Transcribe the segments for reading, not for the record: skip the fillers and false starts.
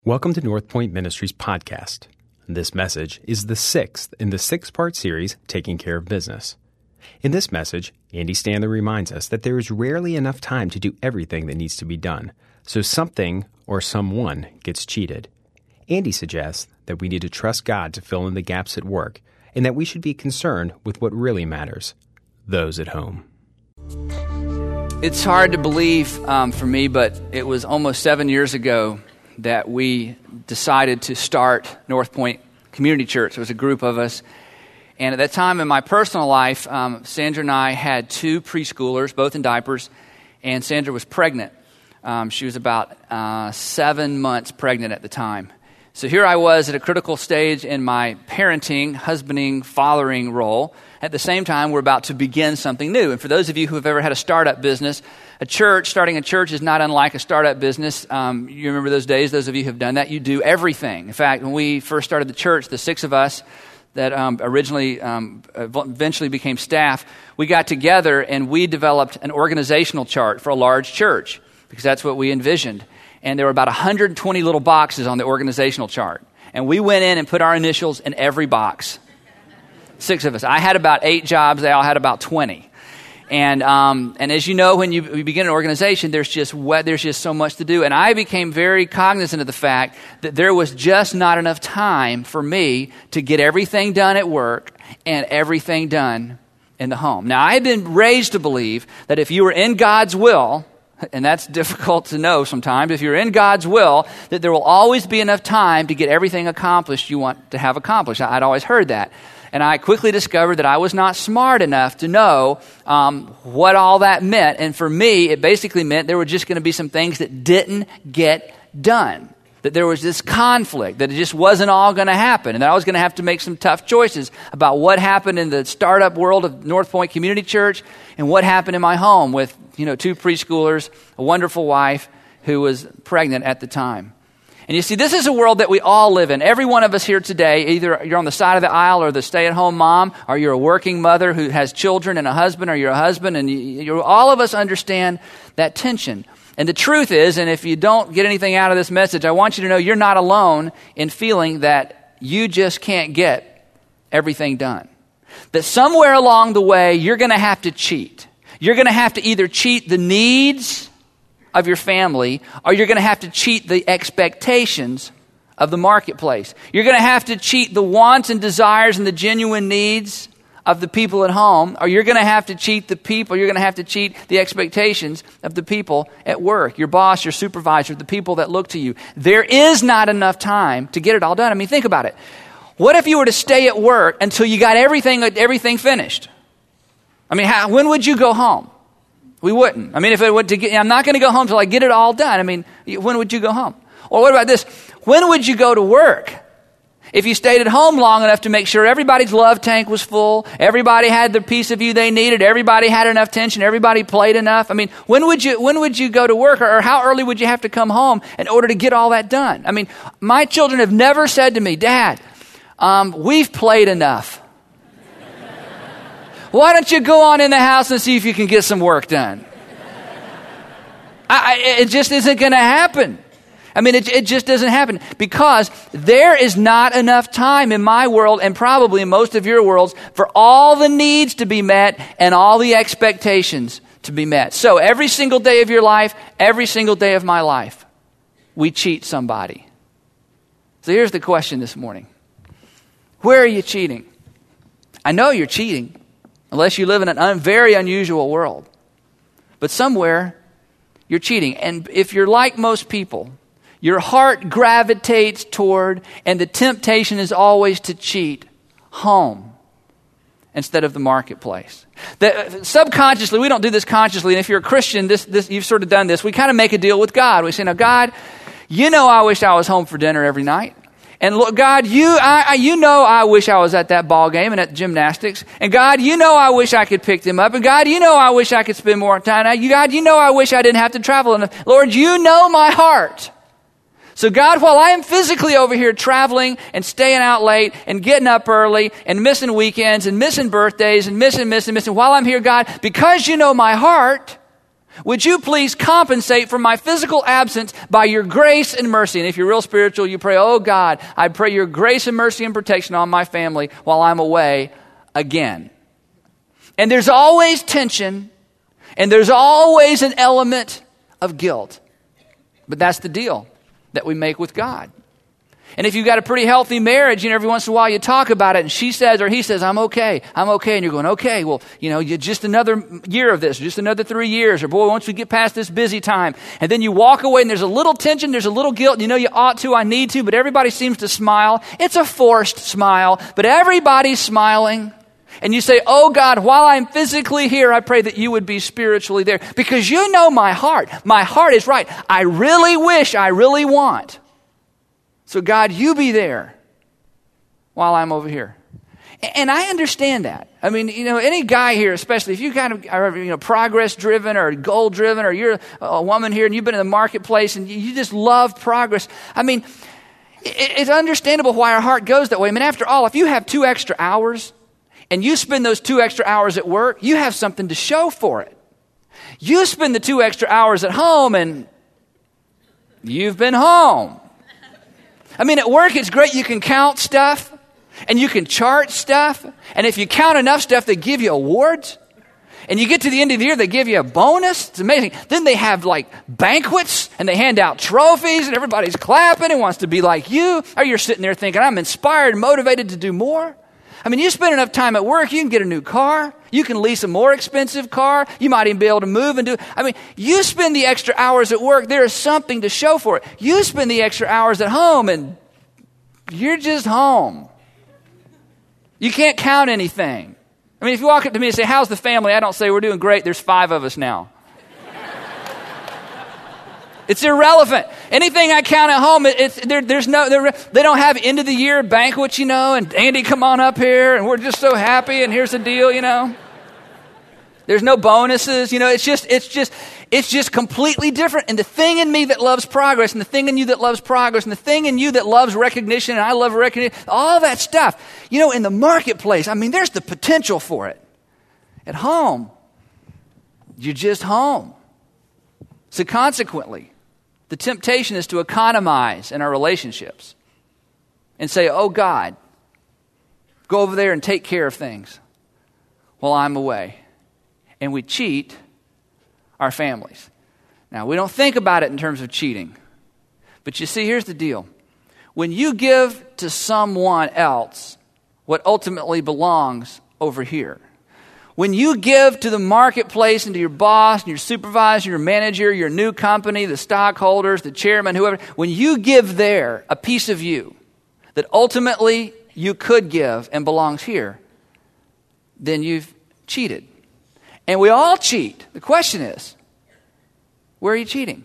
Welcome to North Point Ministries podcast. This message is the sixth in the six-part series, Taking Care of Business. In this message, Andy Stanley reminds us that there is rarely enough time to do everything that needs to be done, so something or someone gets cheated. Andy suggests that we need to trust God to fill in the gaps at work, and that we should be concerned with what really matters, those at home. It's hard to believe for me, but it was almost 7 years ago that we decided to start North Point Community Church. It was a group of us. And at that time in my personal life, Sandra and I had two preschoolers, both in diapers, and Sandra was pregnant. She was about 7 months pregnant at the time. So here I was at a critical stage in my parenting, husbanding, fathering role. At the same time, we're about to begin something new. And for those of you who have ever had a startup business, starting a church is not unlike a startup business. You remember those days, those of you who have done that, you do everything. In fact, when we first started the church, the six of us that eventually became staff, we got together and we developed an organizational chart for a large church because that's what we envisioned. And there were about 120 little boxes on the organizational chart. And we went in and put our initials in every box. Six of us. I had about 8 jobs. They all had about 20. And as you know, when you begin an organization, there's just so much to do. And I became very cognizant of the fact that there was just not enough time for me to get everything done at work and everything done in the home. Now, I had been raised to believe that if you were in God's will, and that's difficult to know sometimes, if you're in God's will, that there will always be enough time to get everything accomplished you want to have accomplished. I'd always heard that. And I quickly discovered that I was not smart enough to know what all that meant. And for me, it basically meant there were just going to be some things that didn't get done. That there was this conflict, that it just wasn't all going to happen. And that I was going to have to make some tough choices about what happened in the startup world of North Point Community Church and what happened in my home with, 2 preschoolers, a wonderful wife who was pregnant at the time. And you see, this is a world that we all live in. Every one of us here today, either you're on the side of the aisle or the stay-at-home mom, or you're a working mother who has children and a husband, or you're a husband, and all of us understand that tension. And the truth is, and if you don't get anything out of this message, I want you to know you're not alone in feeling that you just can't get everything done. That somewhere along the way, you're going to have to cheat. You're going to have to either cheat the needs of your family, or you're going to have to cheat the expectations of the marketplace. You're going to have to cheat the wants and desires and the genuine needs of the people at home, or you're going to have to cheat the people, you're going to have to cheat the expectations of the people at work, your boss, your supervisor, the people that look to you. There is not enough time to get it all done. I mean, think about it. What if you were to stay at work until you got everything finished? I mean, when would you go home? We wouldn't. I mean, I'm not going to go home till I get it all done. I mean, when would you go home? Or what about this? When would you go to work? If you stayed at home long enough to make sure everybody's love tank was full, everybody had the piece of you they needed, everybody had enough attention, everybody played enough. I mean, when would you go to work, or how early would you have to come home in order to get all that done? I mean, my children have never said to me, "Dad, we've played enough. Why don't you go on in the house and see if you can get some work done?" It just isn't going to happen. I mean, it just doesn't happen because there is not enough time in my world, and probably in most of your worlds, for all the needs to be met and all the expectations to be met. So every single day of your life, every single day of my life, we cheat somebody. So here's the question this morning. Where are you cheating? I know you're cheating, unless you live in a very unusual world. But somewhere, you're cheating. And if you're like most people, your heart gravitates toward, and the temptation is always to cheat, home instead of the marketplace. Subconsciously, we don't do this consciously, and if you're a Christian, this you've sort of done this. We kind of make a deal with God. We say, "Now, God, I wish I was home for dinner every night. And look, God, I wish I was at that ball game and at gymnastics. And God, I wish I could pick them up. And God, I wish I could spend more time. God, I wish I didn't have to travel enough. Lord, you know my heart. So God, while I am physically over here traveling and staying out late and getting up early and missing weekends and missing birthdays and missing, while I'm here, God, because you know my heart, Would you please compensate for my physical absence by your grace and mercy? And if you're real spiritual, you pray, oh God, I pray your grace and mercy and protection on my family while I'm away again. And there's always tension, and there's always an element of guilt. But that's the deal that we make with God. And if you've got a pretty healthy marriage, every once in a while you talk about it, and she says or he says, I'm okay, and you're going, okay, well, you just another year of this, just another 3 years, or boy, once we get past this busy time, and then you walk away and there's a little tension, there's a little guilt, you ought to, I need to, but everybody seems to smile. It's a forced smile, but everybody's smiling. And you say, oh God, while I'm physically here, I pray that you would be spiritually there, because you know my heart. My heart is right. I really wish, I really want. So God, you be there while I'm over here. And I understand that. I mean, any guy here, especially if you kind of are, progress driven or goal driven, or you're a woman here and you've been in the marketplace and you just love progress. I mean, it's understandable why our heart goes that way. I mean, after all, if you have 2 extra hours and you spend those 2 extra hours at work, you have something to show for it. You spend the 2 extra hours at home and you've been home. I mean, at work, it's great. You can count stuff and you can chart stuff. And if you count enough stuff, they give you awards. And you get to the end of the year, they give you a bonus. It's amazing. Then they have like banquets and they hand out trophies and everybody's clapping and wants to be like you. Or you're sitting there thinking, I'm inspired and motivated to do more. I mean, you spend enough time at work, you can get a new car. You can lease a more expensive car. You might even be able to move and do. I mean, you spend the extra hours at work, there is something to show for it. You spend the extra hours at home and you're just home. You can't count anything. I mean, if you walk up to me and say, how's the family? I don't say, we're doing great. There's 5 of us now. It's irrelevant. Anything I count at home, they don't have end of the year banquets, and Andy, come on up here, and we're just so happy, and here's the deal, There's no bonuses, it's just completely different. And the thing in me that loves progress, and the thing in you that loves progress, and the thing in you that loves recognition, and I love recognition, all that stuff, in the marketplace, I mean, there's the potential for it. At home, you're just home. So consequently, the temptation is to economize in our relationships and say, oh God, go over there and take care of things while I'm away. And we cheat our families. Now, we don't think about it in terms of cheating. But you see, here's the deal. When you give to someone else what ultimately belongs over here, when you give to the marketplace and to your boss and your supervisor, your manager, your new company, the stockholders, the chairman, whoever, when you give there a piece of you that ultimately you could give and belongs here, then you've cheated. And we all cheat. The question is, where are you cheating?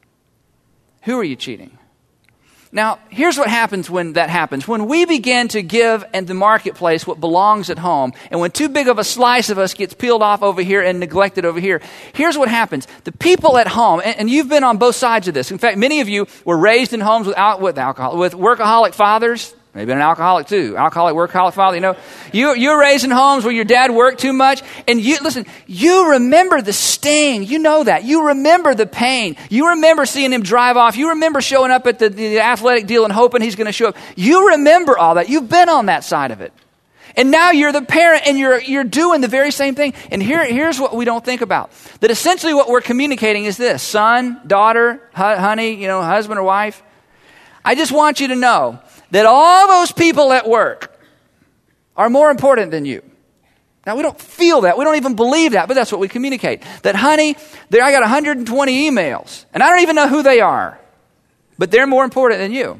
Who are you cheating? Now, here's what happens when that happens. When we begin to give in the marketplace what belongs at home, and when too big of a slice of us gets peeled off over here and neglected over here, here's what happens. The people at home, and you've been on both sides of this. In fact, many of you were raised in homes with workaholic fathers. Maybe an alcoholic too. Alcoholic, workaholic father, You're raised in homes where your dad worked too much. And you remember the sting. You know that. You remember the pain. You remember seeing him drive off. You remember showing up at the athletic deal and hoping he's going to show up. You remember all that. You've been on that side of it. And now you're the parent and you're doing the very same thing. And here's what we don't think about. That essentially what we're communicating is this. Son, daughter, honey, husband or wife. I just want you to know that all those people at work are more important than you. Now, we don't feel that. We don't even believe that, but that's what we communicate. That, honey, I got 120 emails, and I don't even know who they are, but they're more important than you.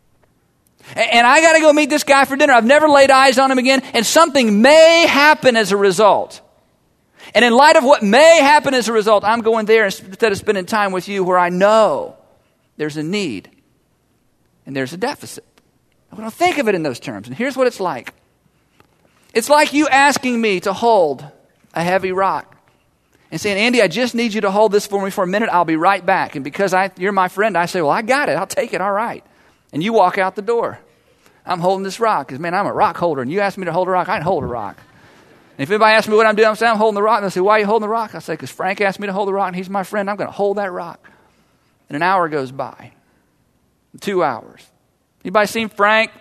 And I got to go meet this guy for dinner. I've never laid eyes on him again, and something may happen as a result. And in light of what may happen as a result, I'm going there instead of spending time with you where I know there's a need and there's a deficit. We don't think of it in those terms. And here's what it's like. It's like you asking me to hold a heavy rock and saying, Andy, I just need you to hold this for me for a minute. I'll be right back. And because you're my friend, I say, well, I got it. I'll take it. All right. And you walk out the door. I'm holding this rock because, man, I'm a rock holder. And you ask me to hold a rock, I can hold a rock. And if anybody asks me what I'm doing, I'm saying I'm holding the rock. And they'll say, why are you holding the rock? I say, because Frank asked me to hold the rock, and he's my friend. I'm going to hold that rock. And an hour goes by. 2 hours. Anybody seen Frank?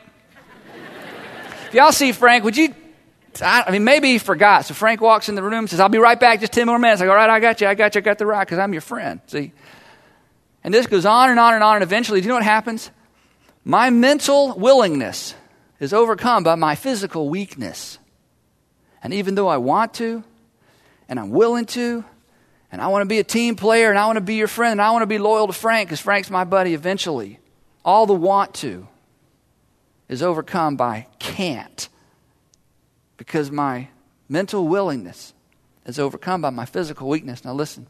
If y'all see Frank, would you... maybe he forgot. So Frank walks in the room and says, I'll be right back, just 10 more minutes. I go, all right, I got the rock, because I'm your friend. See? And this goes on and on and on, and eventually, do you know what happens? My mental willingness is overcome by my physical weakness. And even though I want to, and I'm willing to, and I want to be a team player, and I want to be your friend, and I want to be loyal to Frank, because Frank's my buddy eventually, all the want to is overcome by can't. Because my mental willingness is overcome by my physical weakness. Now listen,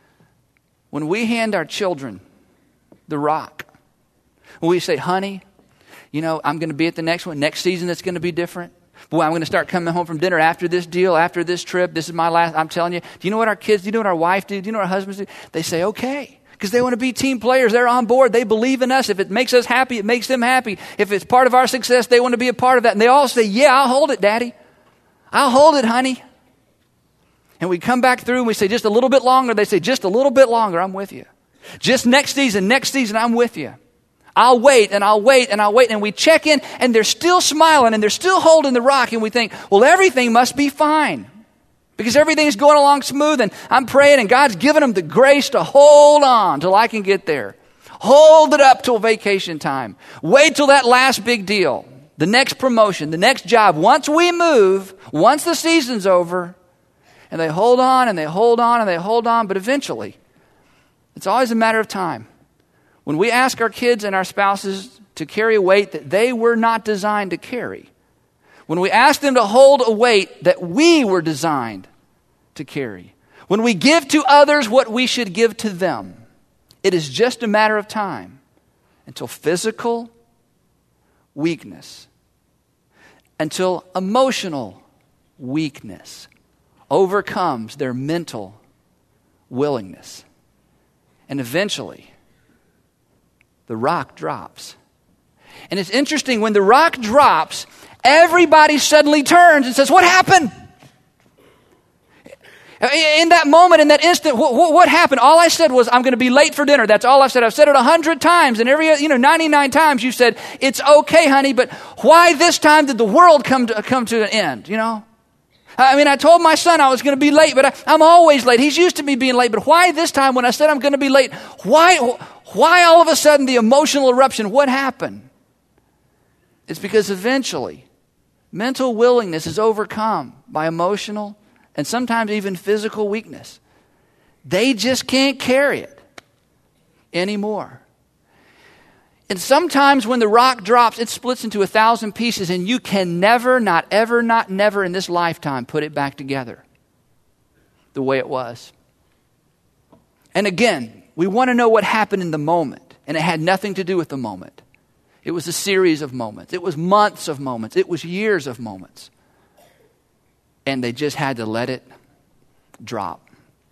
when we hand our children the rock, when we say, honey, I'm going to be at the next one. Next season it's going to be different. Boy, I'm going to start coming home from dinner after this deal, after this trip. This is my last. I'm telling you. Do you know what our kids do? Do you know what our wife do? Do you know what our husbands do? They say, okay. Because they want to be team players. They're on board. They believe in us. If it makes us happy, it makes them happy. If it's part of our success, they want to be a part of that. And they all say, yeah, I'll hold it, Daddy. I'll hold it, honey. And we come back through and we say, just a little bit longer. They say, just a little bit longer. I'm with you. Just next season, I'm with you. I'll wait and I'll wait and I'll wait. And we check in and they're still smiling and they're still holding the rock. And we think, well, everything must be fine because everything's going along smooth. And I'm praying and God's given them the grace to hold on till I can get there. Hold it up till vacation time. Wait till that last big deal. The next promotion, the next job. Once we move, once the season's over, and they hold on and they hold on and they hold on, but eventually, it's always a matter of time. When we ask our kids and our spouses to carry a weight that they were not designed to carry, when we ask them to hold a weight that we were designed to carry, when we give to others what we should give to them, it is just a matter of time until physical weakness, until emotional weakness overcomes their mental willingness. And eventually, the rock drops. And it's interesting, when the rock drops, everybody suddenly turns and says, what happened? In that moment, in that instant, what happened? All I said was, I'm going to be late for dinner. That's all I've said. I've said it 100 times, and 99 times you said, it's okay, honey, but why this time did the world come to an end, I told my son I was going to be late, but I'm always late. He's used to me being late, but why this time when I said I'm going to be late? Why all of a sudden the emotional eruption? What happened? It's because eventually mental willingness is overcome by emotional and sometimes even physical weakness. They just can't carry it anymore. And sometimes when the rock drops, it splits into 1,000 pieces, and you can never, not ever, not never in this lifetime put it back together the way it was. And again, we want to know what happened in the moment, and it had nothing to do with the moment. It was a series of moments. It was months of moments. It was years of moments. And they just had to let it drop.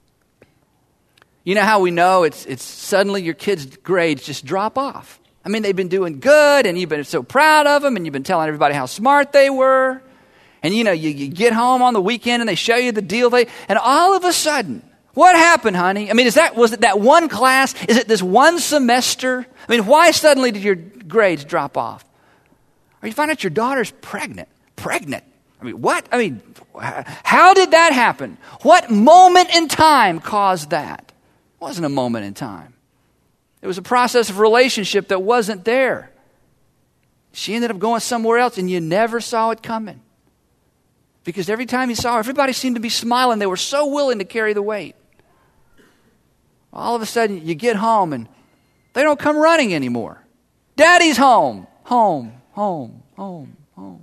You know how we know it's suddenly your kids' grades just drop off. They've been doing good, and you've been so proud of them, and you've been telling everybody how smart they were. And you get home on the weekend, and they show you the deal. And all of a sudden, what happened, honey? Was it that one class? Is it this one semester? Why suddenly did your grades drop off? Or you find out your daughter's pregnant. What? How did that happen? What moment in time caused that? It wasn't a moment in time. It was a process of relationship that wasn't there. She ended up going somewhere else, and you never saw it coming. Because every time you saw her, everybody seemed to be smiling. They were so willing to carry the weight. All of a sudden, you get home, and they don't come running anymore. Daddy's home. Home, home, home, home.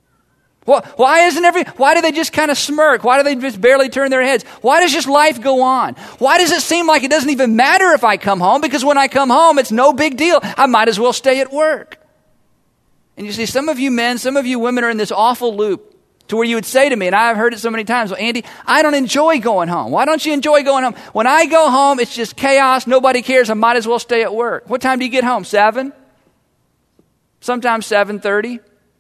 Why do they just kind of smirk? Why do they just barely turn their heads? Why does just life go on? Why does it seem like it doesn't even matter if I come home? Because when I come home, it's no big deal. I might as well stay at work. And you see, some of you men, some of you women are in this awful loop to where you would say to me, and I've heard it so many times, well, Andy, I don't enjoy going home. Why don't you enjoy going home? When I go home, it's just chaos. Nobody cares. I might as well stay at work. What time do you get home? 7? Sometimes 7:30.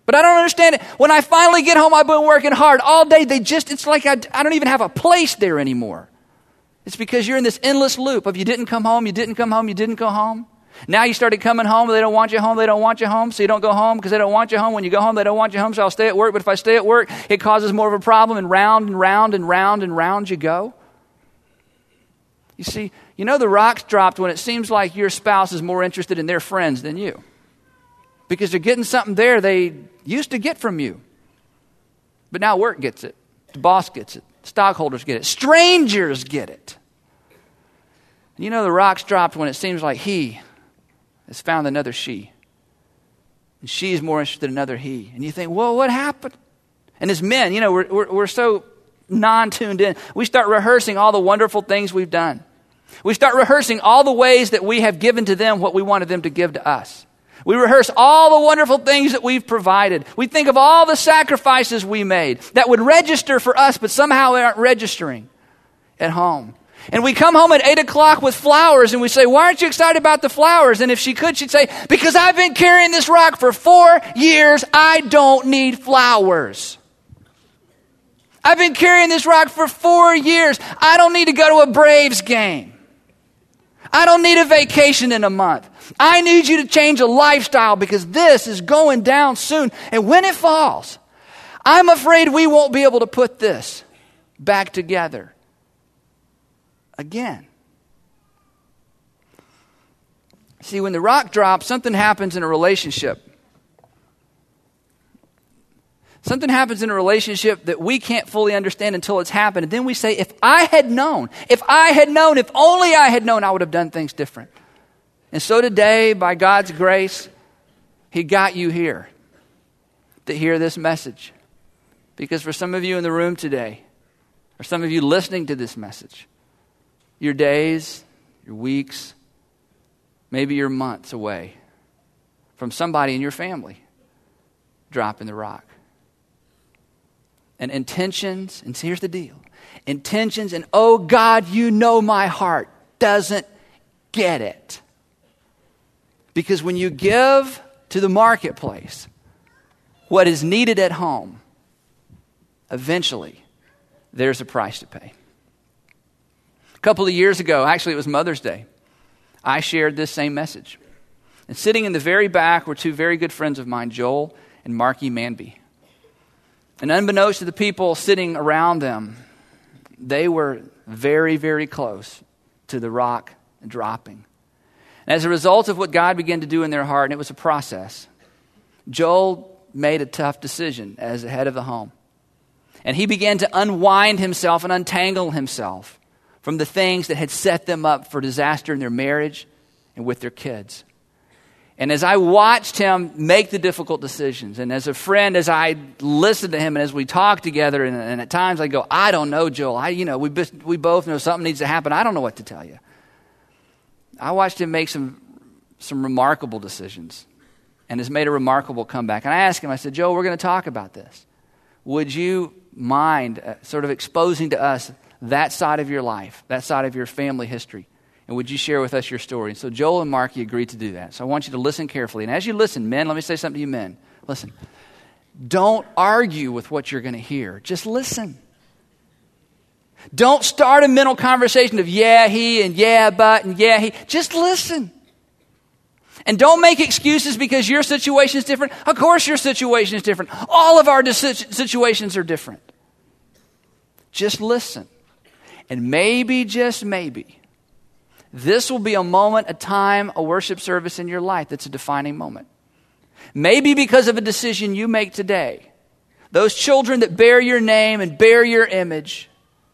But I don't understand it. When I finally get home, I've been working hard all day. It's like I don't even have a place there anymore. It's because you're in this endless loop of you didn't come home, you didn't come home, you didn't go home. Now you started coming home, they don't want you home, they don't want you home, so you don't go home because they don't want you home. When you go home, they don't want you home, so I'll stay at work. But if I stay at work, it causes more of a problem, and round and round and round and round you go. You see, the rocks dropped when it seems like your spouse is more interested in their friends than you. Because they're getting something there they used to get from you. But now work gets it. The boss gets it. Stockholders get it. Strangers get it. And the rocks dropped when it seems like he has found another she. And she's more interested in another he. And you think, well, what happened? And as men, we're so non-tuned in. We start rehearsing all the wonderful things we've done. We start rehearsing all the ways that we have given to them what we wanted them to give to us. We rehearse all the wonderful things that we've provided. We think of all the sacrifices we made that would register for us, but somehow they aren't registering at home. And we come home at 8 o'clock with flowers, and we say, why aren't you excited about the flowers? And if she could, she'd say, because I've been carrying this rock for 4 years. I don't need flowers. I've been carrying this rock for 4 years. I don't need to go to a Braves game. I don't need a vacation in a month. I need you to change a lifestyle because this is going down soon. And when it falls, I'm afraid we won't be able to put this back together again. See, when the rock drops, something happens in a relationship. Something happens in a relationship that we can't fully understand until it's happened. And then we say, if only I had known, I would have done things different. And so today, by God's grace, He got you here to hear this message. Because for some of you in the room today, or some of you listening to this message, your days, your weeks, maybe your months away from somebody in your family dropping the rock. And intentions, and here's the deal, intentions and, oh God, my heart, doesn't get it. Because when you give to the marketplace what is needed at home, eventually there's a price to pay. A couple of years ago, actually it was Mother's Day, I shared this same message. And sitting in the very back were two very good friends of mine, Joel and Marky Manby. And unbeknownst to the people sitting around them, they were very, very close to the rock dropping. And as a result of what God began to do in their heart, and it was a process, Joel made a tough decision as the head of the home. And he began to unwind himself and untangle himself from the things that had set them up for disaster in their marriage and with their kids. And as I watched him make the difficult decisions, and as a friend, as I listened to him, and as we talked together, and at times I go, I don't know, Joel. We both know something needs to happen. I don't know what to tell you. I watched him make some remarkable decisions, and has made a remarkable comeback. And I asked him, I said, Joel, we're going to talk about this. Would you mind sort of exposing to us that side of your life, that side of your family history? And would you share with us your story? And so Joel and Marky agreed to do that. So I want you to listen carefully. And as you listen, men, let me say something to you men. Listen, don't argue with what you're going to hear. Just listen. Don't start a mental conversation of yeah, he, and yeah, but, and yeah, he. Just listen. And don't make excuses because your situation is different. Of course your situation is different. All of our situations are different. Just listen. And maybe, just maybe, this will be a moment, a time, a worship service in your life that's a defining moment. Maybe because of a decision you make today, those children that bear your name and bear your image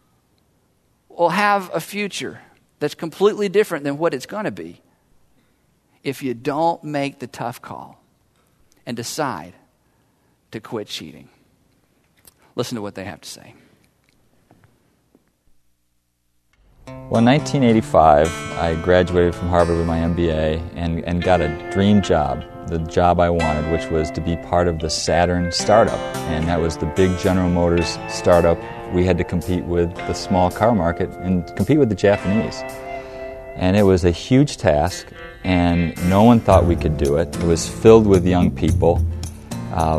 will have a future that's completely different than what it's going to be if you don't make the tough call and decide to quit cheating. Listen to what they have to say. Well, in 1985, I graduated from Harvard with my MBA and got a dream job, the job I wanted, which was to be part of the Saturn startup. And that was the big General Motors startup. We had to compete with the small car market and compete with the Japanese. And it was a huge task, and no one thought we could do it. It was filled with young people.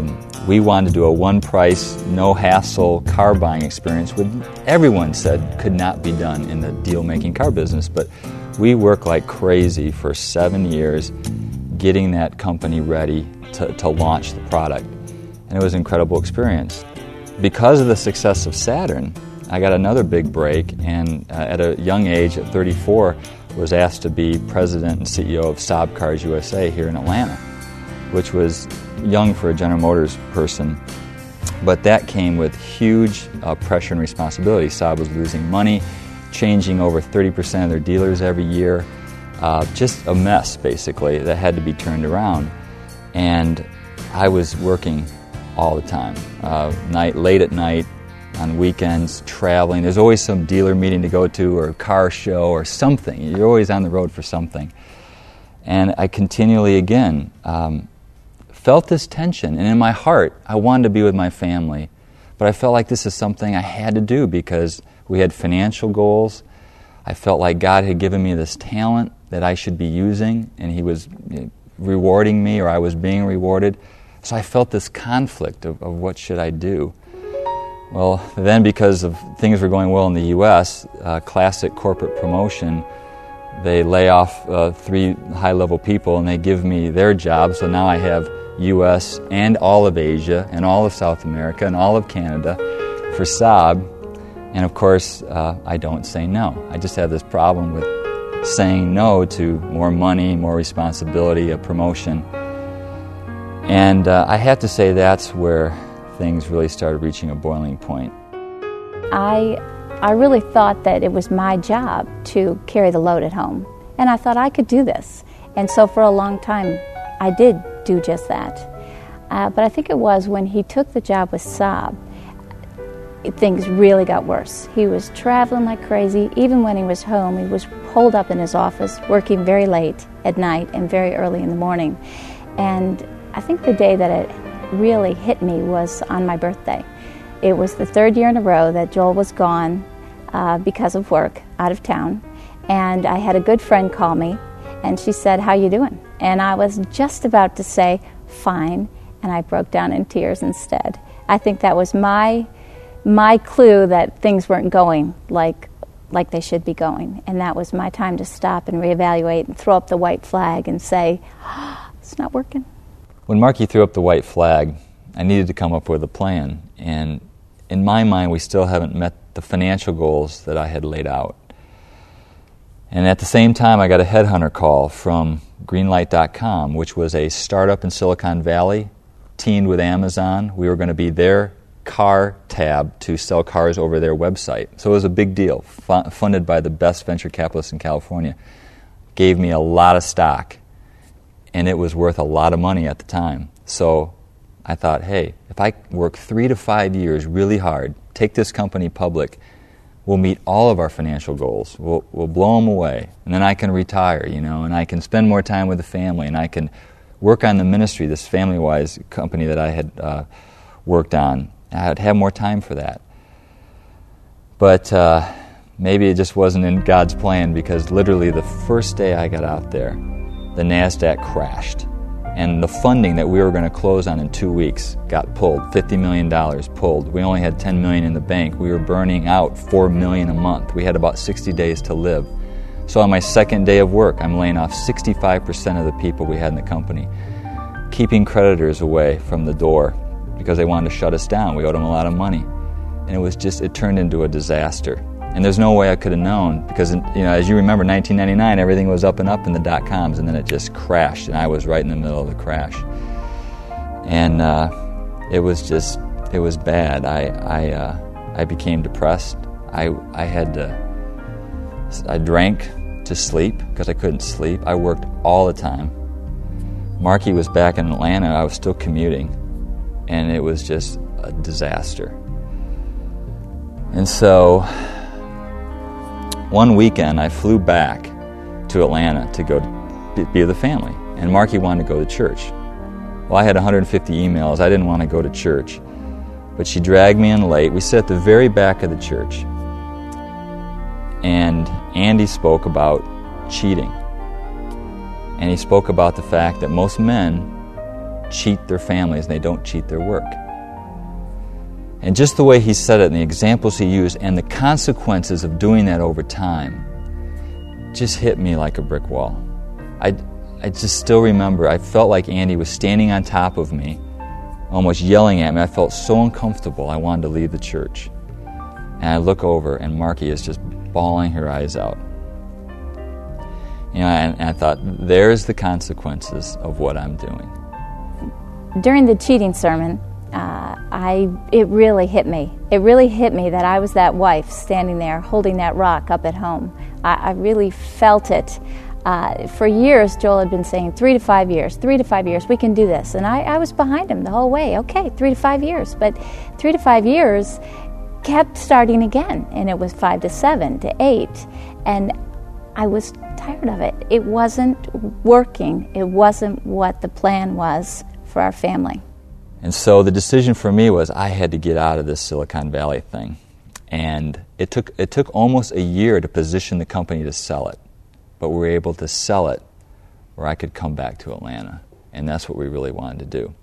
We wanted to do a one-price, no-hassle car buying experience, which everyone said could not be done in the deal-making car business. But we worked like crazy for 7 years getting that company ready to launch the product. And it was an incredible experience. Because of the success of Saturn, I got another big break, and at a young age, at 34, was asked to be president and CEO of Saab Cars USA here in Atlanta, which was young for a General Motors person. But that came with huge pressure and responsibility. Saab was losing money, changing over 30% of their dealers every year. Just a mess, basically, that had to be turned around. And I was working all the time, late at night, on weekends, traveling. There's always some dealer meeting to go to or a car show or something. You're always on the road for something. And I continually, again, felt this tension. And in my heart, I wanted to be with my family. But I felt like this is something I had to do because we had financial goals. I felt like God had given me this talent that I should be using, and He was rewarding me, or I was being rewarded. So I felt this conflict of what should I do. Well, then because of things were going well in the U.S., classic corporate promotion, they lay off 3 high-level people and they give me their job. So now I have U.S. and all of Asia and all of South America and all of Canada for Saab. And of course, I don't say no. I just have this problem with saying no to more money, more responsibility, a promotion. And I have to say that's where things really started reaching a boiling point. I really thought that it was my job to carry the load at home, and I thought I could do this. And so for a long time, I did do just that. But I think it was when he took the job with Saab, things really got worse. He was traveling like crazy. Even when he was home, he was holed up in his office, working very late at night and very early in the morning. And I think the day that it really hit me was on my birthday. It was the 3rd year in a row that Joel was gone because of work, out of town. And I had a good friend call me, and she said, "How you doing?" And I was just about to say, "Fine," and I broke down in tears instead. I think that was my clue that things weren't going like they should be going. And that was my time to stop and reevaluate and throw up the white flag and say, it's not working. When Marky threw up the white flag, I needed to come up with a plan. And in my mind, we still haven't met the financial goals that I had laid out. And at the same time, I got a headhunter call from Greenlight.com, which was a startup in Silicon Valley, teamed with Amazon. We were going to be their car tab to sell cars over their website. So it was a big deal, funded by the best venture capitalists in California. Gave me a lot of stock, and it was worth a lot of money at the time. So I thought, hey, if I work 3 to 5 years really hard, take this company public, we'll meet all of our financial goals. We'll blow them away, and then I can retire, and I can spend more time with the family, and I can work on the ministry, this FamilyWise company that I had worked on. I'd have more time for that. But maybe it just wasn't in God's plan, because literally the first day I got out there, the NASDAQ crashed. And the funding that we were going to close on in 2 weeks got pulled, $50 million pulled. We only had $10 million in the bank. We were burning out $4 million a month. We had about 60 days to live. So on my second day of work, I'm laying off 65% of the people we had in the company, keeping creditors away from the door because they wanted to shut us down. We owed them a lot of money. And it turned into a disaster. And there's no way I could have known, because as you remember, 1999, everything was up and up in the dot-coms, and then it just crashed, and I was right in the middle of the crash. And it was bad. I became depressed. I drank to sleep because I couldn't sleep. I worked all the time. Marky was back in Atlanta. I was still commuting, and it was just a disaster. And so one weekend, I flew back to Atlanta to go be with the family, and Marky wanted to go to church. Well, I had 150 emails. I didn't want to go to church, but she dragged me in late. We sat at the very back of the church, and Andy spoke about cheating, and he spoke about the fact that most men cheat their families and they don't cheat their work. And just the way he said it and the examples he used and the consequences of doing that over time just hit me like a brick wall. I just still remember, I felt like Andy was standing on top of me, almost yelling at me. I felt so uncomfortable, I wanted to leave the church. And I look over, and Marky is just bawling her eyes out. And I thought, there's the consequences of what I'm doing. During the cheating sermon, it really hit me. It really hit me that I was that wife standing there holding that rock up at home. I really felt it. For years, Joel had been saying 3 to 5 years, 3 to 5 years, we can do this. And I was behind him the whole way. Okay, 3 to 5 years. But 3 to 5 years kept starting again. And it was 5 to 7 to 8. And I was tired of it. It wasn't working. It wasn't what the plan was for our family. And so the decision for me was I had to get out of this Silicon Valley thing. And it took almost a year to position the company to sell it. But we were able to sell it where I could come back to Atlanta. And that's what we really wanted to do.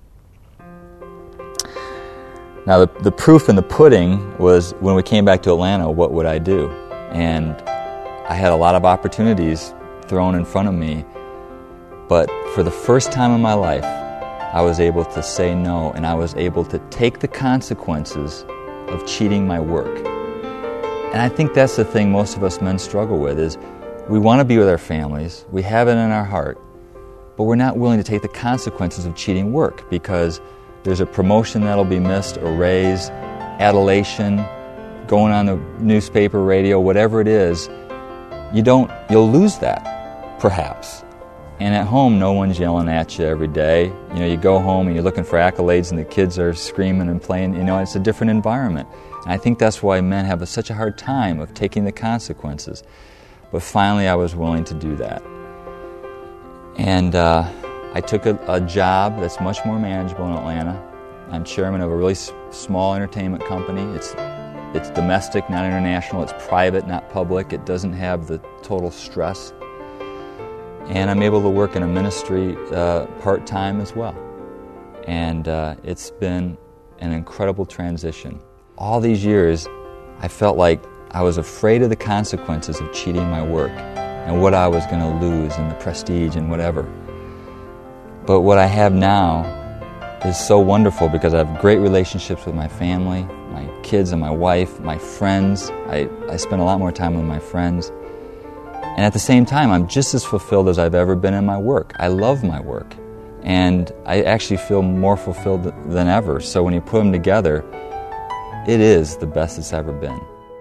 Now, the proof in the pudding was when we came back to Atlanta, what would I do? And I had a lot of opportunities thrown in front of me. But for the first time in my life, I was able to say no, and I was able to take the consequences of cheating my work. And I think that's the thing most of us men struggle with is we want to be with our families, we have it in our heart, but we're not willing to take the consequences of cheating work because there's a promotion that'll be missed, a raise, adulation, going on the newspaper, radio, whatever it is. You'll lose that, perhaps. And at home, no one's yelling at you every day. You go home and you're looking for accolades and the kids are screaming and playing. It's a different environment. And I think that's why men have such a hard time of taking the consequences. But finally, I was willing to do that. And I took a job that's much more manageable in Atlanta. I'm chairman of a really small entertainment company. It's domestic, not international. It's private, not public. It doesn't have the total stress. And I'm able to work in a ministry part-time as well. And it's been an incredible transition. All these years, I felt like I was afraid of the consequences of cheating my work and what I was going to lose and the prestige and whatever. But what I have now is so wonderful because I have great relationships with my family, my kids and my wife, my friends. I spend a lot more time with my friends. And at the same time, I'm just as fulfilled as I've ever been in my work. I love my work. And I actually feel more fulfilled than ever. So when you put them together, it is the best it's ever been.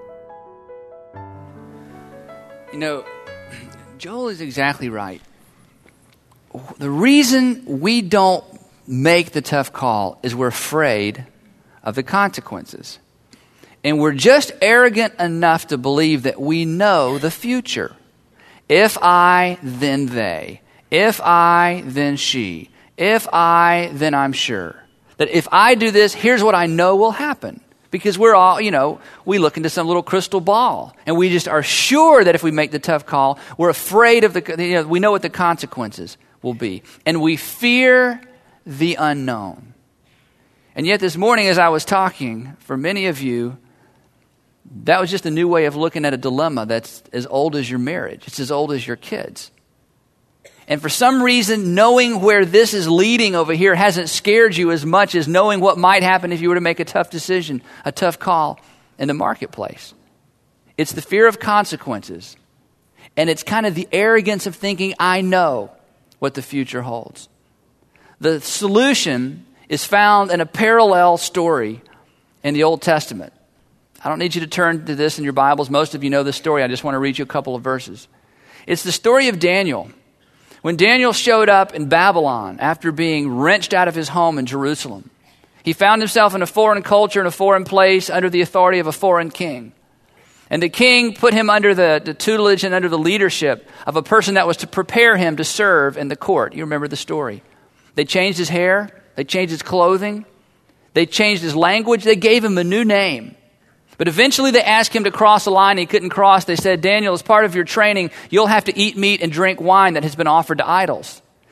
Joel is exactly right. The reason we don't make the tough call is we're afraid of the consequences. And we're just arrogant enough to believe that we know the future. If I, then they. If I, then she. If I, then I'm sure. That if I do this, here's what I know will happen. Because we're all, we look into some little crystal ball. And we just are sure that if we make the tough call, we're afraid of we know what the consequences will be. And we fear the unknown. And yet this morning as I was talking, for many of you, that was just a new way of looking at a dilemma that's as old as your marriage. It's as old as your kids. And for some reason, knowing where this is leading over here hasn't scared you as much as knowing what might happen if you were to make a tough decision, a tough call in the marketplace. It's the fear of consequences. And it's kind of the arrogance of thinking, I know what the future holds. The solution is found in a parallel story in the Old Testament. I don't need you to turn to this in your Bibles. Most of you know this story. I just want to read you a couple of verses. It's the story of Daniel. When Daniel showed up in Babylon after being wrenched out of his home in Jerusalem, he found himself in a foreign culture, in a foreign place, under the authority of a foreign king. And the king put him under the tutelage and under the leadership of a person that was to prepare him to serve in the court. You remember the story. They changed his hair. They changed his clothing. They changed his language. They gave him a new name. But eventually they asked him to cross a line he couldn't cross. They said, Daniel, as part of your training, you'll have to eat meat and drink wine that has been offered to idols.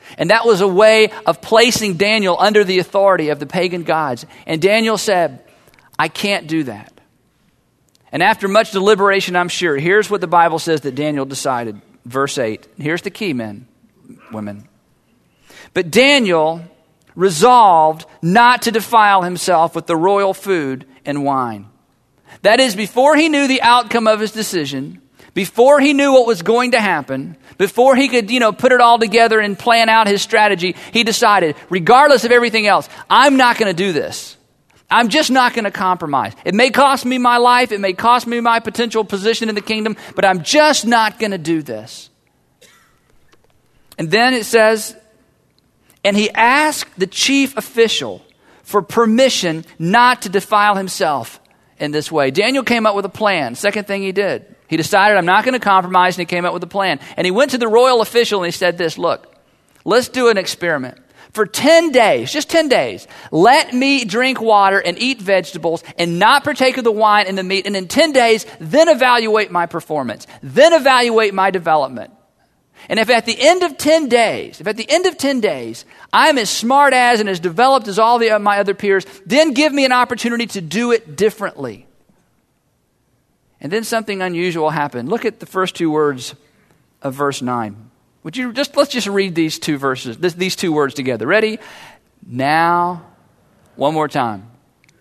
And that was a way of placing Daniel under the authority of the pagan gods. And Daniel said, I can't do that. And after much deliberation, I'm sure, here's what the Bible says that Daniel decided. Verse 8. Here's the key, men, women. But Daniel resolved not to defile himself with the royal food and wine. That is, before he knew the outcome of his decision, before he knew what was going to happen, before he could, put it all together and plan out his strategy, he decided, regardless of everything else, I'm not going to do this. I'm just not going to compromise. It may cost me my life. It may cost me my potential position in the kingdom, but I'm just not going to do this. And then it says, and he asked the chief official for permission not to defile himself in this way. Daniel came up with a plan. Second thing he did, he decided, I'm not going to compromise, and he came up with a plan. And he went to the royal official and he said this, look, let's do an experiment. For 10 days, just 10 days, let me drink water and eat vegetables and not partake of the wine and the meat. And in 10 days, then evaluate my performance. Then evaluate my development. And if at the end of 10 days, I'm as smart as and as developed as all my other peers, then give me an opportunity to do it differently. And then something unusual happened. Look at the first two words of verse 9. Let's just read these two verses, these two words together. Ready? Now, one more time.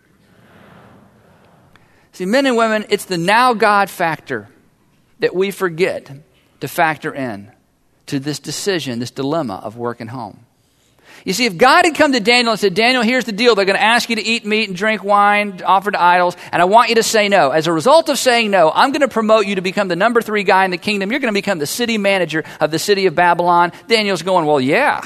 See, men and women, it's the now God factor that we forget to factor in to this decision, this dilemma of work and home. You see, if God had come to Daniel and said, Daniel, here's the deal. They're going to ask you to eat meat and drink wine offered to idols, and I want you to say no. As a result of saying no, I'm going to promote you to become the number 3 guy in the kingdom. You're going to become the city manager of the city of Babylon. Daniel's going, well, yeah.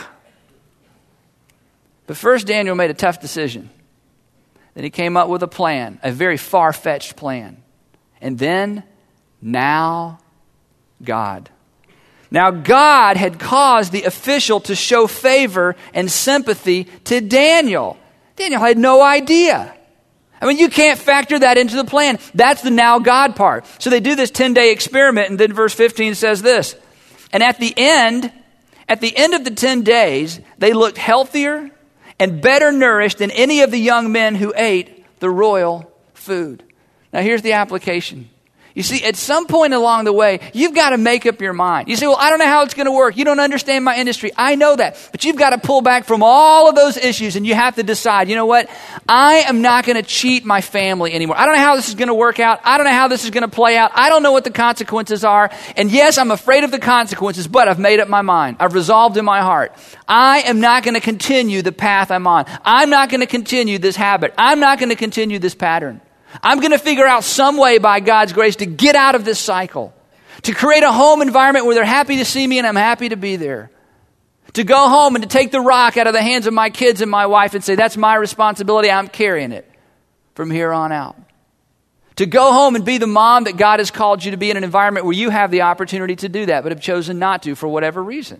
But first, Daniel made a tough decision. Then he came up with a plan, a very far-fetched plan. And then, now, God. Now, God had caused the official to show favor and sympathy to Daniel. Daniel had no idea. I mean, you can't factor that into the plan. That's the now God part. So they do this 10-day experiment, and then verse 15 says this. And at the end of the 10 days, they looked healthier and better nourished than any of the young men who ate the royal food. Now, here's the application. You see, at some point along the way, you've got to make up your mind. You say, well, I don't know how it's going to work. You don't understand my industry. I know that. But you've got to pull back from all of those issues, and you have to decide, you know what? I am not going to cheat my family anymore. I don't know how this is going to work out. I don't know how this is going to play out. I don't know what the consequences are. And yes, I'm afraid of the consequences, but I've made up my mind. I've resolved in my heart. I am not going to continue the path I'm on. I'm not going to continue this habit. I'm not going to continue this pattern. I'm going to figure out some way by God's grace to get out of this cycle, to create a home environment where they're happy to see me and I'm happy to be there, to go home and to take the rock out of the hands of my kids and my wife and say, that's my responsibility, I'm carrying it from here on out. To go home and be the mom that God has called you to be in an environment where you have the opportunity to do that, but have chosen not to for whatever reason.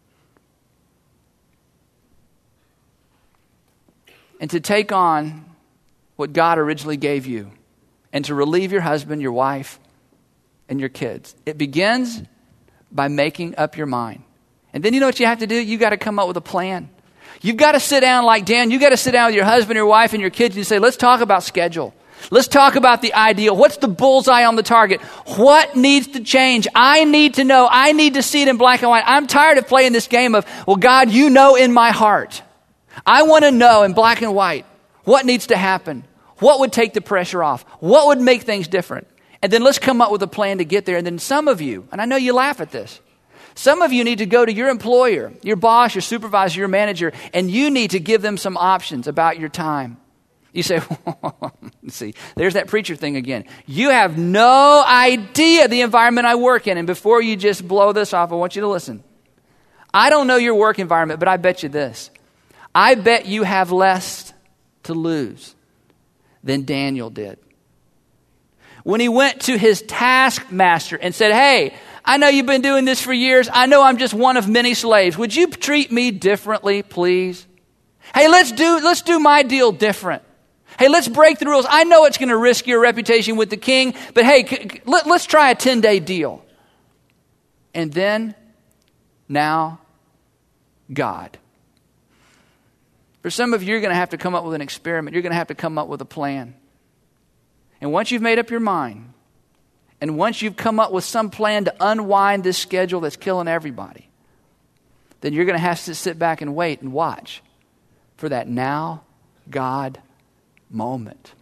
And to take on what God originally gave you, and to relieve your husband, your wife, and your kids. It begins by making up your mind. And then you know what you have to do? You've got to come up with a plan. You've got to sit down like Dan. You've got to sit down with your husband, your wife, and your kids and say, let's talk about schedule. Let's talk about the ideal. What's the bullseye on the target? What needs to change? I need to know. I need to see it in black and white. I'm tired of playing this game of, well, God, you know in my heart. I want to know in black and white what needs to happen. What would take the pressure off? What would make things different? And then let's come up with a plan to get there. And then some of you, and I know you laugh at this, some of you need to go to your employer, your boss, your supervisor, your manager, and you need to give them some options about your time. You say, see, there's that preacher thing again. You have no idea the environment I work in. And before you just blow this off, I want you to listen. I don't know your work environment, but I bet you this. I bet you have less to lose than Daniel did. When he went to his taskmaster and said, hey, I know you've been doing this for years. I know I'm just one of many slaves. Would you treat me differently, please? Hey, let's do my deal different. Hey, let's break the rules. I know it's going to risk your reputation with the king, but hey, let's try a 10-day deal. And then, now, God. For some of you, you're going to have to come up with an experiment. You're going to have to come up with a plan. And once you've made up your mind, and once you've come up with some plan to unwind this schedule that's killing everybody, then you're going to have to sit back and wait and watch for that now God moment.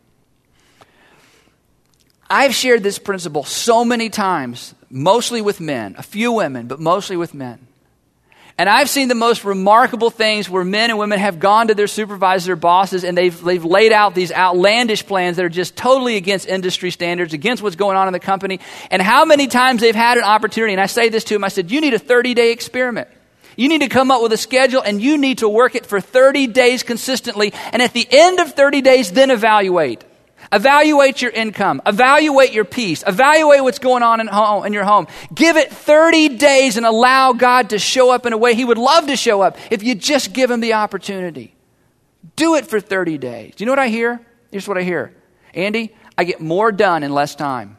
I've shared this principle so many times, mostly with men, a few women, but mostly with men. And I've seen the most remarkable things where men and women have gone to their supervisors, their bosses, and they've laid out these outlandish plans that are just totally against industry standards, against what's going on in the company. And how many times they've had an opportunity, and I say this to them, I said, you need a 30-day experiment. You need to come up with a schedule, and you need to work it for 30 days consistently. And at the end of 30 days, then evaluate. Evaluate your income. Evaluate your peace. Evaluate what's going on in your home. Give it 30 days and allow God to show up in a way He would love to show up if you just give Him the opportunity. Do it for 30 days. Do you know what I hear? Here's what I hear. Andy, I get more done in less time.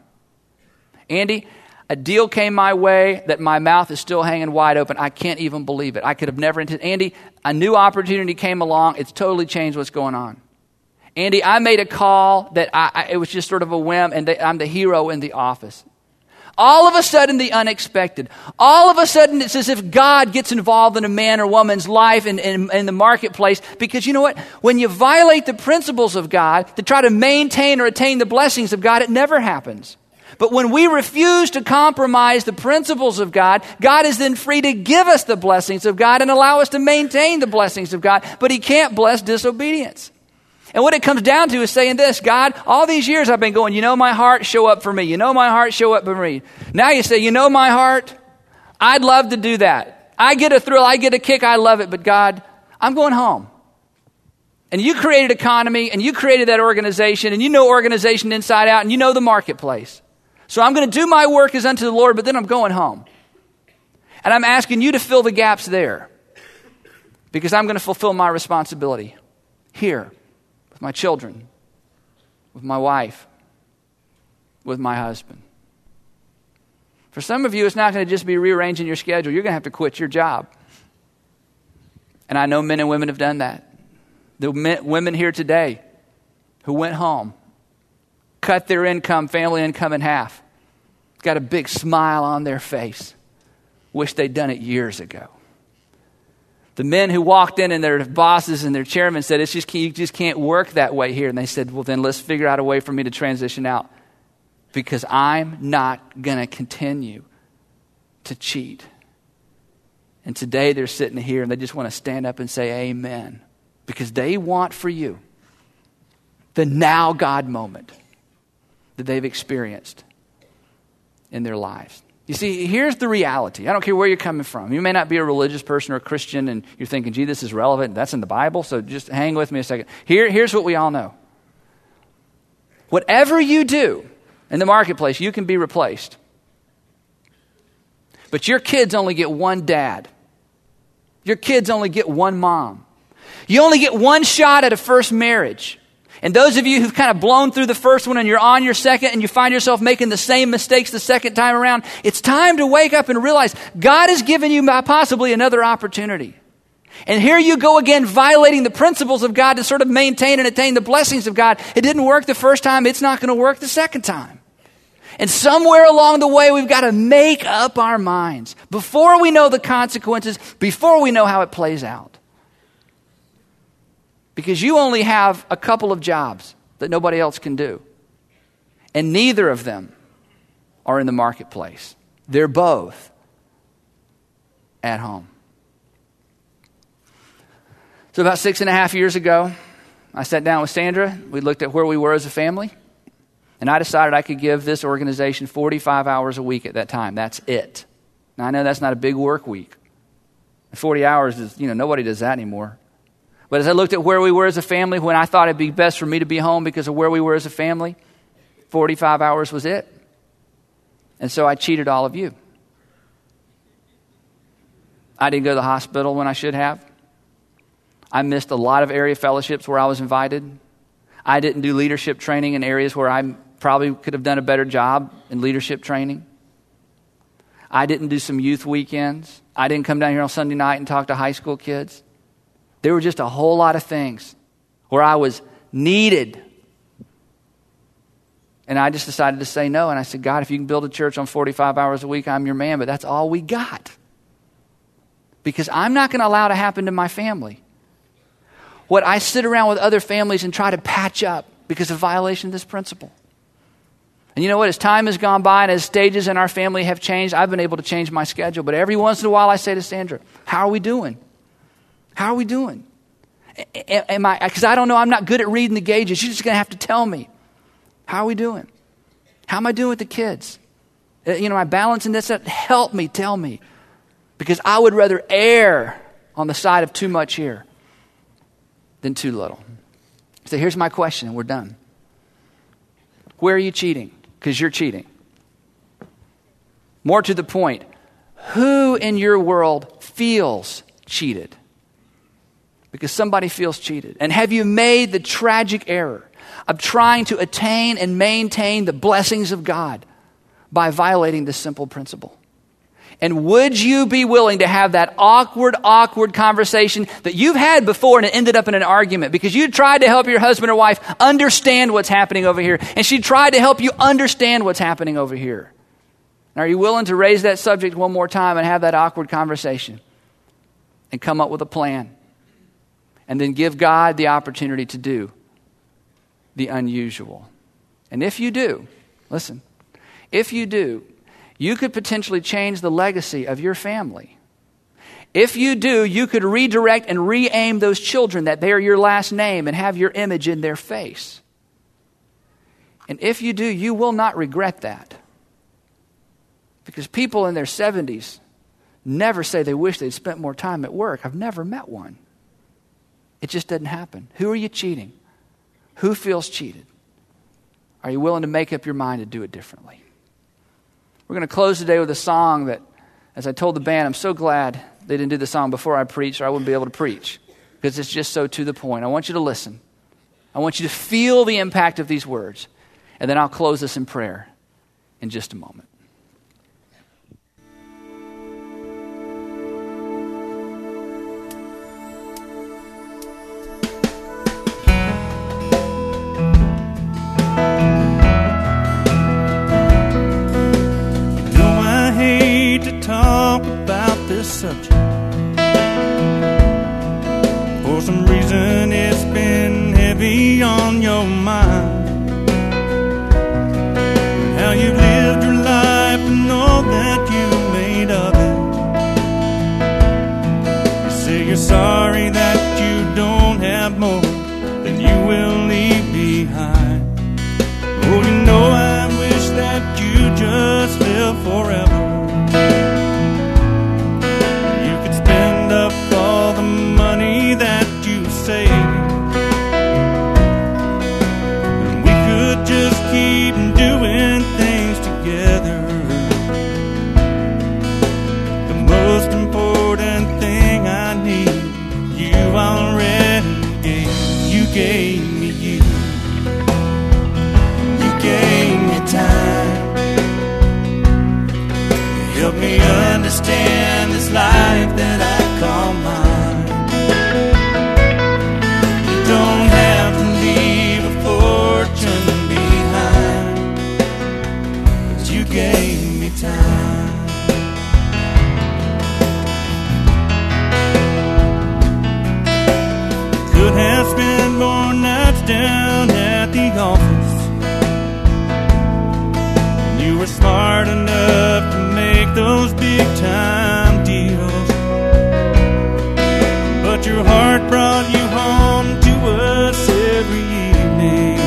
Andy, a deal came my way that my mouth is still hanging wide open. I can't even believe it. I could have never intended. Andy, a new opportunity came along. It's totally changed what's going on. Andy, I made a call that it was just sort of a whim, and I'm the hero in the office. All of a sudden, the unexpected. All of a sudden, it's as if God gets involved in a man or woman's life in the marketplace. Because you know what? When you violate the principles of God to try to maintain or attain the blessings of God, it never happens. But when we refuse to compromise the principles of God, God is then free to give us the blessings of God and allow us to maintain the blessings of God. But He can't bless disobedience. And what it comes down to is saying this, God, all these years I've been going, you know my heart, show up for me. You know my heart, show up for me. Now you say, you know my heart, I'd love to do that. I get a thrill, I get a kick, I love it. But God, I'm going home. And you created economy, and you created that organization, and you know organization inside out, and you know the marketplace. So I'm going to do my work as unto the Lord, but then I'm going home. And I'm asking you to fill the gaps there. Because I'm going to fulfill my responsibility here. With my children, with my wife, with my husband. For some of you, it's not going to just be rearranging your schedule. You're going to have to quit your job. And I know men and women have done that. The women here today who went home, cut their income, family income in half, got a big smile on their face. Wish they'd done it years ago. The men who walked in and their bosses and their chairman said, you just can't work that way here. And they said, well, then let's figure out a way for me to transition out. Because I'm not going to continue to cheat. And today they're sitting here and they just want to stand up and say amen. Because they want for you the now God moment that they've experienced in their lives. You see, here's the reality. I don't care where you're coming from. You may not be a religious person or a Christian and you're thinking, gee, this is relevant. That's in the Bible, so just hang with me a second. Here's what we all know. Whatever you do in the marketplace, you can be replaced. But your kids only get one dad. Your kids only get one mom. You only get one shot at a first marriage. And those of you who've kind of blown through the first one and you're on your second and you find yourself making the same mistakes the second time around, it's time to wake up and realize God has given you possibly another opportunity. And here you go again, violating the principles of God to sort of maintain and attain the blessings of God. It didn't work the first time. It's not going to work the second time. And somewhere along the way, we've got to make up our minds before we know the consequences, before we know how it plays out. Because you only have a couple of jobs that nobody else can do. And neither of them are in the marketplace. They're both at home. So about 6.5 years ago, I sat down with Sandra. We looked at where we were as a family. And I decided I could give this organization 45 hours a week at that time. That's it. Now, I know that's not a big work week. 40 hours is, nobody does that anymore. But as I looked at where we were as a family, when I thought it'd be best for me to be home because of where we were as a family, 45 hours was it. And so I cheated all of you. I didn't go to the hospital when I should have. I missed a lot of area fellowships where I was invited. I didn't do leadership training in areas where I probably could have done a better job in leadership training. I didn't do some youth weekends. I didn't come down here on Sunday night and talk to high school kids. There were just a whole lot of things where I was needed. And I just decided to say no. And I said, God, if you can build a church on 45 hours a week, I'm your man. But that's all we got. Because I'm not going to allow it to happen to my family. What I sit around with other families and try to patch up because of violation of this principle. And you know what? As time has gone by and as stages in our family have changed, I've been able to change my schedule. But every once in a while I say to Sandra, how are we doing? How are we doing? Because I don't know, I'm not good at reading the gauges. You're just going to have to tell me. How are we doing? How am I doing with the kids? Am I balancing this up? Help me, tell me. Because I would rather err on the side of too much here than too little. So here's my question, and we're done. Where are you cheating? Because you're cheating. More to the point, who in your world feels cheated? Because somebody feels cheated. And have you made the tragic error of trying to attain and maintain the blessings of God by violating this simple principle? And would you be willing to have that awkward conversation that you've had before and it ended up in an argument because you tried to help your husband or wife understand what's happening over here and she tried to help you understand what's happening over here? And are you willing to raise that subject one more time and have that awkward conversation and come up with a plan and then give God the opportunity to do the unusual? And if you do, listen, if you do, you could potentially change the legacy of your family. If you do, you could redirect and re-aim those children that bear your last name and have your image in their face. And if you do, you will not regret that. Because people in their 70s never say they wish they'd spent more time at work. I've never met one. It just doesn't happen. Who are you cheating? Who feels cheated? Are you willing to make up your mind to do it differently? We're going to close today with a song that, as I told the band, I'm so glad they didn't do the song before I preached or I wouldn't be able to preach because it's just so to the point. I want you to listen. I want you to feel the impact of these words. And then I'll close this in prayer in just a moment. Talk about this subject. For some reason it's been heavy on your mind. How you've lived your life and all that you made of it. You say you're sorry that you don't have more than you will leave behind. Oh, you know I wish that you just live forever. All the money that you saved, and we could just keep doing things together. The most important thing I need, you already gave. You gave me you. You gave me time. Help me understand this life that I call mine. You don't have to leave a fortune behind, but you gave me time. Could have spent more nights down at the office. You were smart enough to make those big time deals, but your heart brought you home to us every evening.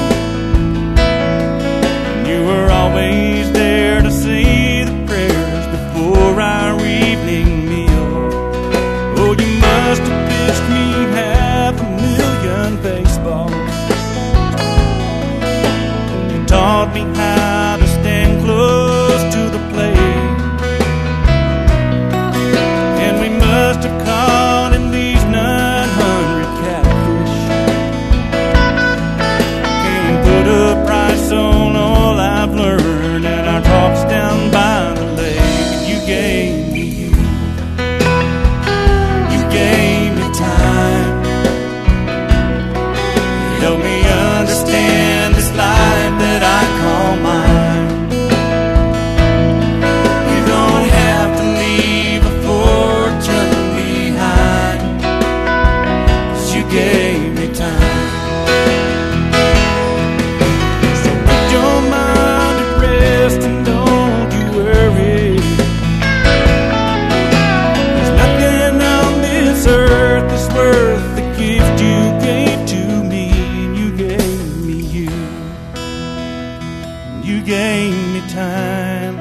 You were always there to say the prayers before our evening meal. Oh, you must have pitched me 500,000 baseballs. You taught me how to stand close to the plate. Help me understand this life that I call mine. You don't have to leave a fortune behind, 'cause you gave me time. So put your mind at rest and don't you worry. There's nothing on this earth that's worth the gift you gave to me. And you gave me you. You gave me time.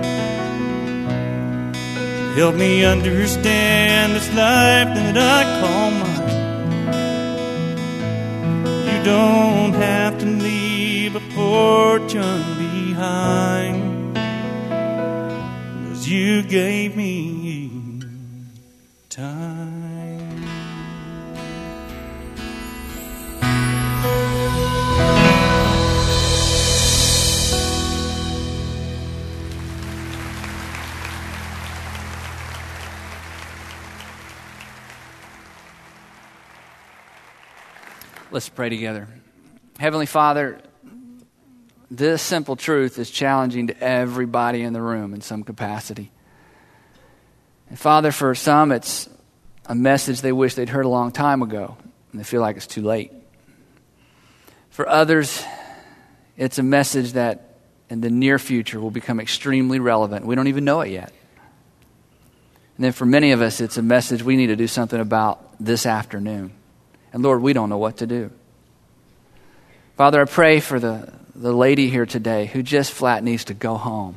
Help me understand this life that I call mine. You don't have to leave a fortune behind, 'cause you gave me time. Let's pray together. Heavenly Father, this simple truth is challenging to everybody in the room in some capacity. And Father, for some, it's a message they wish they'd heard a long time ago, and they feel like it's too late. For others, it's a message that in the near future will become extremely relevant. We don't even know it yet. And then for many of us, it's a message we need to do something about this afternoon. And Lord, we don't know what to do. Father, I pray for the lady here today who just flat needs to go home.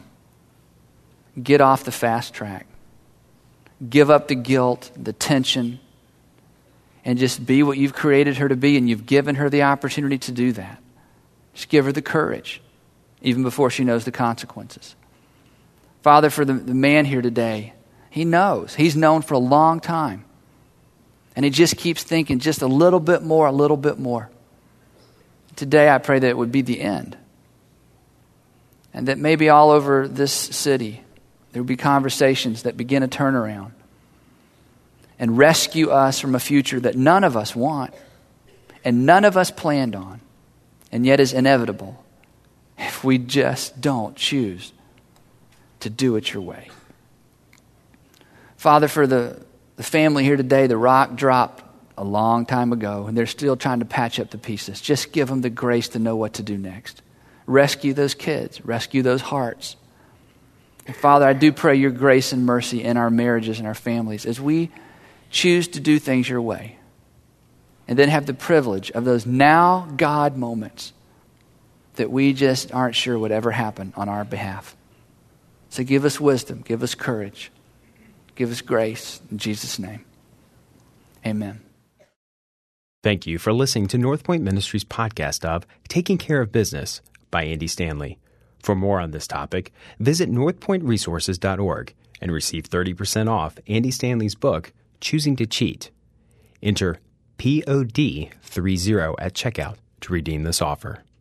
Get off the fast track. Give up the guilt, the tension, and just be what you've created her to be, and you've given her the opportunity to do that. Just give her the courage, even before she knows the consequences. Father, for the man here today, he knows. He's known for a long time. And he just keeps thinking just a little bit more, a little bit more. Today, I pray that it would be the end. And that maybe all over this city, there would be conversations that begin a turnaround and rescue us from a future that none of us want and none of us planned on, and yet is inevitable if we just don't choose to do it your way. Father, for the family here today, the rock dropped a long time ago, and they're still trying to patch up the pieces. Just give them the grace to know what to do next. Rescue those kids. Rescue those hearts. And Father, I do pray your grace and mercy in our marriages and our families as we choose to do things your way, and then have the privilege of those now God moments that we just aren't sure would ever happen on our behalf. So give us wisdom. Give us courage. Give us grace in Jesus' name. Amen. Thank you for listening to North Point Ministries' podcast of Taking Care of Business by Andy Stanley. For more on this topic, visit northpointresources.org and receive 30% off Andy Stanley's book, Choosing to Cheat. Enter POD30 at checkout to redeem this offer.